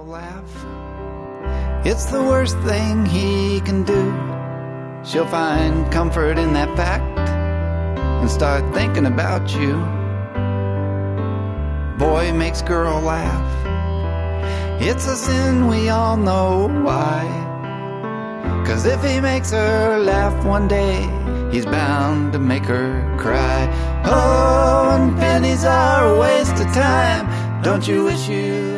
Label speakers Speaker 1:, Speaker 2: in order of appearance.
Speaker 1: laugh. It's the worst thing he can do. She'll find comfort in that fact and start thinking about you. Boy makes girl laugh. It's a sin, we all know why. 'Cause if he makes her laugh one day, he's bound to make her cry. Oh, and pennies are a waste of time. Don't you wish you